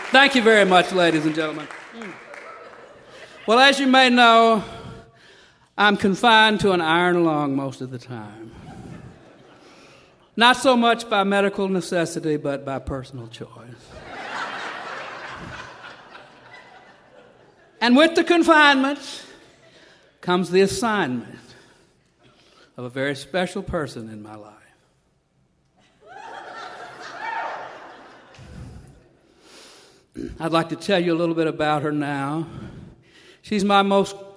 Thank you very much, ladies and gentlemen. Well, as you may know, I'm confined to an iron lung most of the time. Not so much by medical necessity, but by personal choice. And with the confinement comes the assignment of a very special person in my life. I'd like to tell you a little bit about her now. She's my most